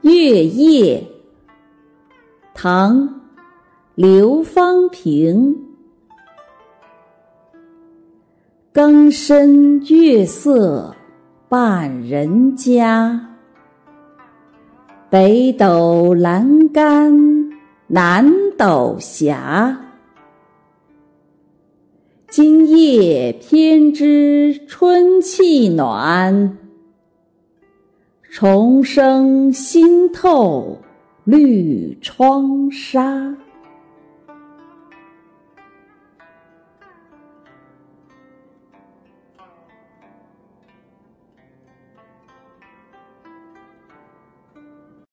月夜，唐·刘方平。更深月色半人家，北斗阑干南斗斜。今夜偏知春气暖，重生新透绿窗纱。